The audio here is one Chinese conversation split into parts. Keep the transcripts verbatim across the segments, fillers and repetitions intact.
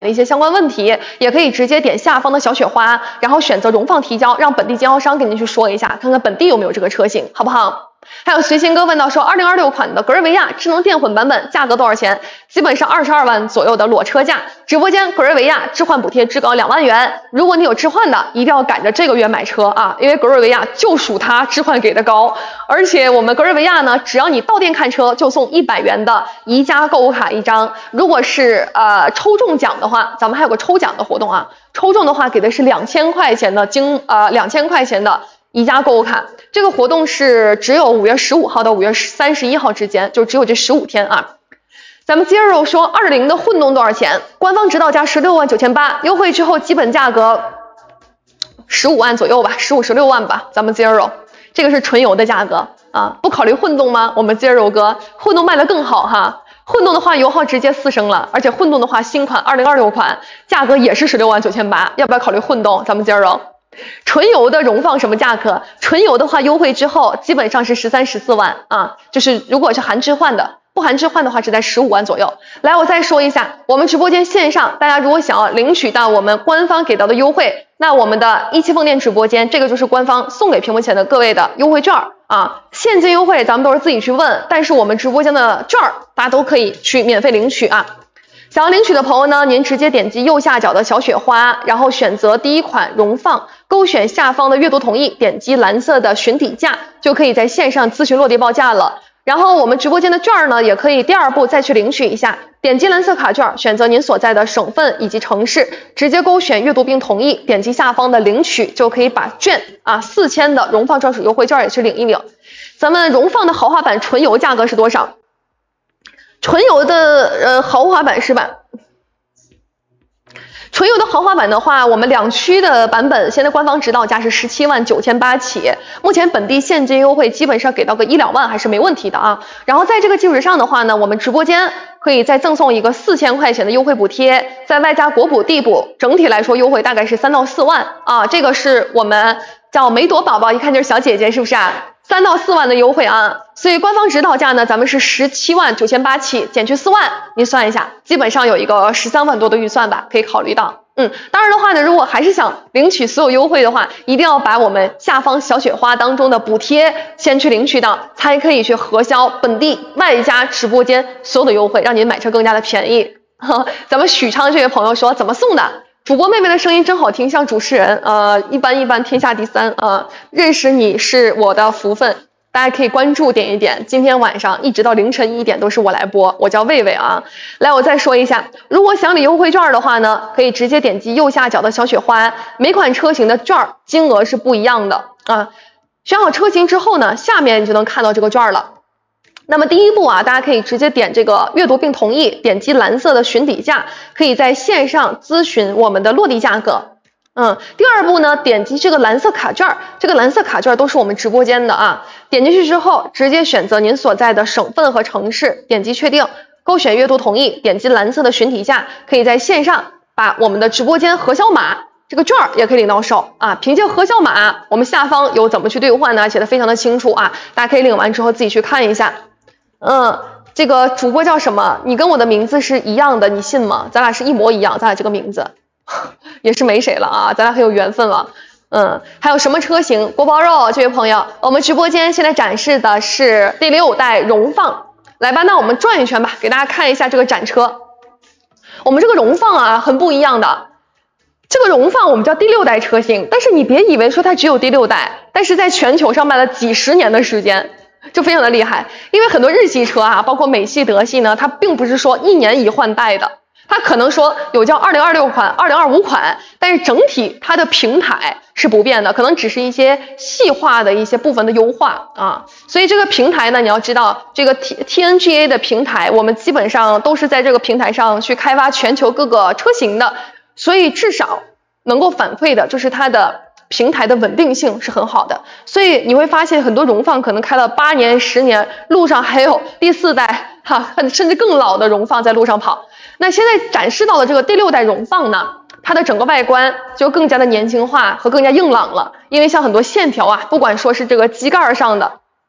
一些相关问题，也可以直接点下方的小雪花，然后选择荣放提交，让本地经销商给您去说一下，看看本地有没有这个车型，好不好？还有随行哥问到说，二零二六款的格瑞维亚智能电混版本价格多少钱？基本上二十二万左右的裸车价，直播间格瑞维亚置换补贴至高两万元。如果你有置换的，一定要赶着这个月买车啊，因为格瑞维亚就属它置换给的高，而且我们格瑞维亚呢，只要你到店看车就送一百元的宜家购物卡一张。如果是呃抽中奖的话，咱们还有个抽奖的活动啊，抽中的话给的是两千块钱的经呃两千块钱的宜家购物卡。这个活动是只有五月十五号到五月三十一号之间，就只有这十五天啊。咱们接着说二零的混动多少钱？官方指导价十六万九千八，优惠之后基本价格十五万左右吧，十五十六万吧。咱们 Zero 这个是纯油的价格啊，不考虑混动吗？我们 Zero 哥混动卖得更好哈。混动的话油耗直接四升了，而且混动的话新款二零二六款价格也是十六万九千八，要不要考虑混动？咱们 Zero 纯油的荣放什么价格？纯油的话优惠之后基本上是十三十四万啊，就是如果是含置换的，不含置换的话只在十五万左右。来，我再说一下，我们直播间线上大家如果想要领取到我们官方给到的优惠，那我们的一汽丰田直播间这个就是官方送给屏幕前的各位的优惠券啊，现金优惠咱们都是自己去问，但是我们直播间的券大家都可以去免费领取啊。想要领取的朋友呢，您直接点击右下角的小雪花，然后选择第一款荣放，勾选下方的阅读同意，点击蓝色的询底价，就可以在线上咨询落地报价了。然后我们直播间的券呢，也可以第二步再去领取一下，点击蓝色卡券，选择您所在的省份以及城市，直接勾选阅读并同意，点击下方的领取，就可以把券啊四千的荣放专属优惠券也去领一领。咱们荣放的豪华版纯油价格是多少？纯油的呃豪华版是吧？纯油的豪华版的话，我们两驱的版本现在官方指导价是十七万九千八起，目前本地现金优惠基本上给到个一两万还是没问题的啊。然后在这个基础之上的话呢，我们直播间可以再赠送一个四千块钱的优惠补贴，再外加国补地补，整体来说优惠大概是三到四万啊。这个是我们叫梅朵宝宝，一看就是小姐姐，是不是啊？三到四万的优惠啊，所以官方指导价呢，咱们是十七万九千八起，减去四万，你算一下，基本上有一个十三万多的预算吧，可以考虑到。嗯，当然的话呢，如果还是想领取所有优惠的话，一定要把我们下方小雪花当中的补贴先去领取到，才可以去核销本地外加直播间所有的优惠，让您买车更加的便宜。咱们许昌这位朋友说怎么送的？主播妹妹的声音真好听，像主持人，呃，一般一般，天下第三，呃，认识你是我的福分，大家可以关注点一点，今天晚上一直到凌晨一点都是我来播，我叫魏魏啊。来，我再说一下，如果想领优惠券的话呢，可以直接点击右下角的小雪花，每款车型的券金额是不一样的啊。选好车型之后呢，下面你就能看到这个券了。那么第一步啊，大家可以直接点这个阅读并同意，点击蓝色的询底价，可以在线上咨询我们的落地价格。嗯，第二步呢，点击这个蓝色卡券，这个蓝色卡券都是我们直播间的啊。点进去之后，直接选择您所在的省份和城市，点击确定，勾选阅读同意，点击蓝色的询底价，可以在线上把我们的直播间核销码这个券也可以领到手啊。凭借核销码，我们下方有怎么去兑换呢，写的非常的清楚啊，大家可以领完之后自己去看一下。嗯，这个主播叫什么？你跟我的名字是一样的，你信吗？咱俩是一模一样，咱俩这个名字也是没谁了啊，咱俩很有缘分了。嗯，还有什么车型？锅包肉这位朋友，我们直播间现在展示的是第六代荣放，来吧，那我们转一圈吧，给大家看一下这个展车。我们这个荣放啊，很不一样的。这个荣放我们叫第六代车型，但是你别以为说它只有第六代，但是在全球上卖了几十年的时间。就非常的厉害，因为很多日系车啊，包括美系、德系呢，它并不是说一年一换代的，它可能说有叫二零二六款、二零二五款，但是整体它的平台是不变的，可能只是一些细化的一些部分的优化啊。所以这个平台呢，你要知道这个 T T N G A 的平台，我们基本上都是在这个平台上去开发全球各个车型的，所以至少能够反馈的就是它的平台的稳定性是很好的，所以你会发现很多荣放可能开了八年、十年，路上还有第四代哈，甚至更老的荣放在路上跑。那现在展示到的这个第六代荣放呢，它的整个外观就更加的年轻化和更加硬朗了，因为像很多线条啊，不管说是这个机盖上的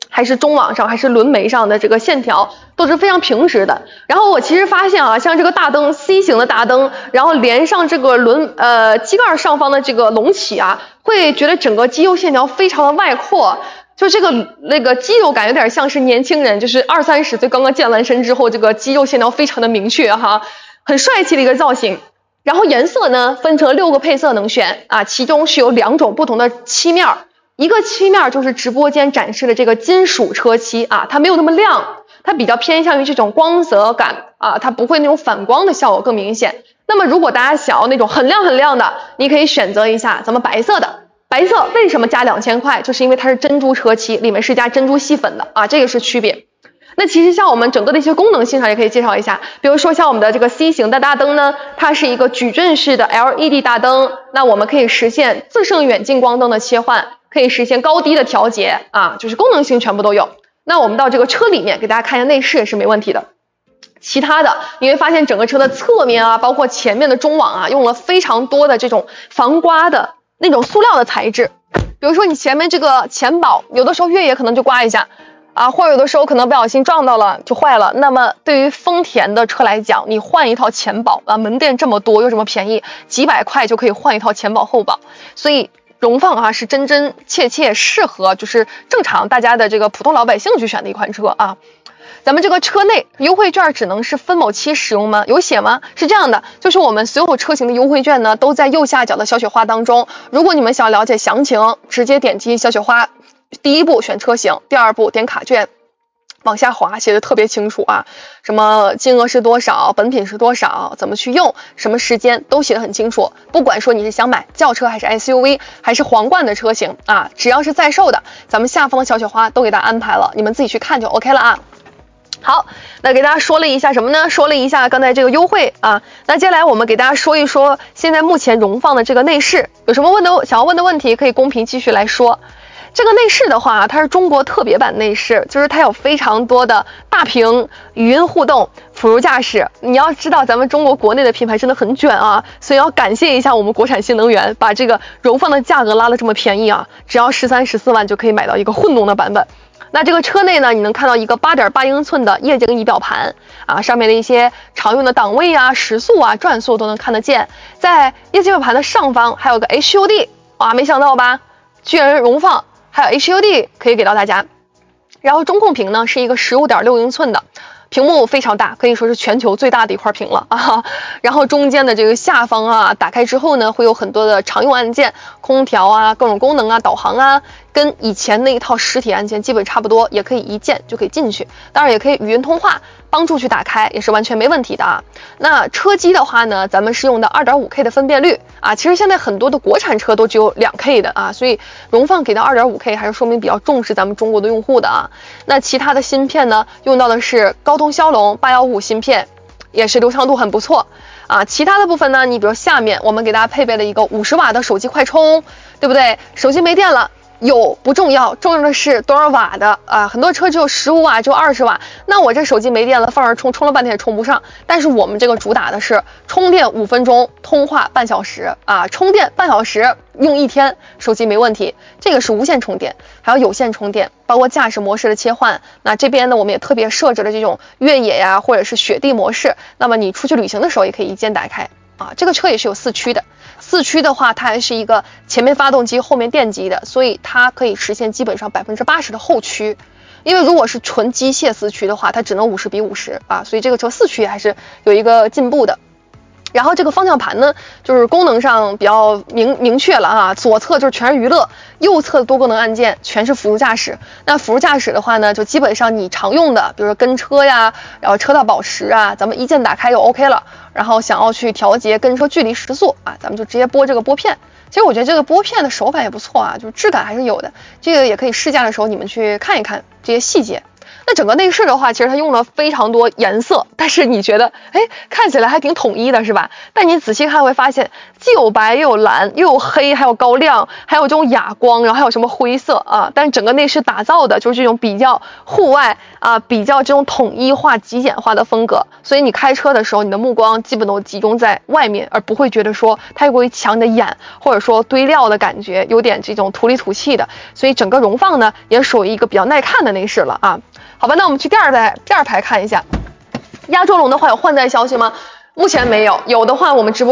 还是中网上，还是轮眉上的这个线条都是非常平直的。然后我其实发现啊，像这个大灯 C 型的大灯，然后连上这个轮呃机盖上方的这个隆起啊，会觉得整个肌肉线条非常的外扩。就这个那个肌肉感有点像是年轻人，就是二三十岁刚刚健完身之后，这个肌肉线条非常的明确哈，很帅气的一个造型。然后颜色呢分成六个配色能选啊，其中是有两种不同的漆面，一个漆面就是直播间展示的这个金属车漆啊，它没有那么亮，它比较偏向于这种光泽感啊，它不会那种反光的效果更明显。那么如果大家想要那种很亮很亮的，你可以选择一下咱们白色的。白色为什么加两千块？就是因为它是珍珠车漆，里面是加珍珠细粉的啊，这个是区别。那其实像我们整个的一些功能性上也可以介绍一下，比如说像我们的这个 C 型的大灯呢，它是一个矩阵式的 L E D 大灯，那我们可以实现自胜远近光灯的切换，可以实现高低的调节啊，就是功能性全部都有。那我们到这个车里面给大家看一下内饰也是没问题的。其他的你会发现整个车的侧面啊，包括前面的中网啊，用了非常多的这种防刮的那种塑料的材质。比如说你前面这个前保，有的时候越野可能就刮一下啊，或者有的时候可能不小心撞到了就坏了。那么对于丰田的车来讲，你换一套前保啊，门店这么多又这么便宜，几百块就可以换一套前保后保，所以荣放啊是真真切切适合就是正常大家的这个普通老百姓去选的一款车啊。咱们这个车内优惠券只能是分某期使用吗？有写吗？是这样的，就是我们所有车型的优惠券呢都在右下角的小雪花当中，如果你们想了解详情，直接点击小雪花，第一步选车型，第二步点卡券，往下滑写的特别清楚啊，什么金额是多少，本品是多少，怎么去用，什么时间都写的很清楚。不管说你是想买轿车还是 S U V 还是皇冠的车型啊，只要是在售的，咱们下方的小雪花都给大家安排了，你们自己去看就 OK 了啊。好，那给大家说了一下什么呢？说了一下刚才这个优惠啊。那接下来我们给大家说一说现在目前荣放的这个内饰，有什么问的想要问的问题可以公屏继续来说。这个内饰的话，它是中国特别版内饰，就是它有非常多的大屏、语音互动、辅助驾驶。你要知道咱们中国国内的品牌真的很卷啊，所以要感谢一下我们国产新能源，把这个荣放的价格拉得这么便宜啊，只要十三、十四万就可以买到一个混动的版本。那这个车内呢，你能看到一个 八点八英寸的液晶仪表盘啊，上面的一些常用的档位啊、时速啊、转速都能看得见。在液晶表盘的上方还有个 H U D， 哇，没想到吧，居然荣放还有 H U D 可以给到大家。然后中控屏呢是一个 十五点六英寸的。屏幕非常大，可以说是全球最大的一块屏了啊。然后中间的这个下方啊，打开之后呢，会有很多的常用按键，空调啊，各种功能啊，导航啊，跟以前那一套实体按键基本差不多，也可以一键就可以进去。当然也可以语音通话，帮助去打开，也是完全没问题的啊。那车机的话呢，咱们是用的 二点五K 的分辨率啊。其实现在很多的国产车都只有 两K 的啊，所以荣放给到 二点五K 还是说明比较重视咱们中国的用户的啊。那其他的芯片呢，用到的是高通骁龙八一五芯片，也是流畅度很不错啊。其他的部分呢，你比如下面我们给大家配备了一个五十瓦的手机快充，对不对？手机没电了有不重要，重要的是多少瓦的啊？很多车只有十五瓦，只有二十瓦，那我这手机没电了，放着充，充了半天也充不上。但是我们这个主打的是充电五分钟，通话半小时啊，充电半小时用一天，手机没问题。这个是无线充电，还有有线充电，包括驾驶模式的切换。那这边呢，我们也特别设置了这种越野呀，或者是雪地模式。那么你出去旅行的时候也可以一键打开啊。这个车也是有四驱的。四驱的话，它还是一个前面发动机后面电机的，所以它可以实现基本上百分之八十的后驱。因为如果是纯机械四驱的话，它只能五十比五十啊，所以这个车四驱还是有一个进步的。然后这个方向盘呢，就是功能上比较明明确了啊，左侧就是全是娱乐，右侧的多功能按键全是辅助驾驶。那辅助驾驶的话呢，就基本上你常用的，比如说跟车呀，然后车道保持啊，咱们一键打开就 OK 了。然后想要去调节跟车距离时速啊，咱们就直接拨这个拨片。其实我觉得这个拨片的手感也不错啊，就是质感还是有的。这个也可以试驾的时候你们去看一看这些细节。 那整个内饰的话，其实它用了非常多颜色，但是你觉得，哎，看起来还挺统一的，是吧？但你仔细看会发现，既有白又有蓝，又有黑，还有高亮，还有这种哑光，然后还有什么灰色啊？但是整个内饰打造的就是这种比较户外啊，比较这种统一化、极简化的风格。所以你开车的时候，你的目光基本都集中在外面，而不会觉得说太过于抢你的眼，或者说堆料的感觉有点这种土里土气的。所以整个荣放呢，也属于一个比较耐看的内饰了啊。好吧，那我们去第二排第二排看一下，压轴龙的话有换代消息吗？目前没有，有的话我们直播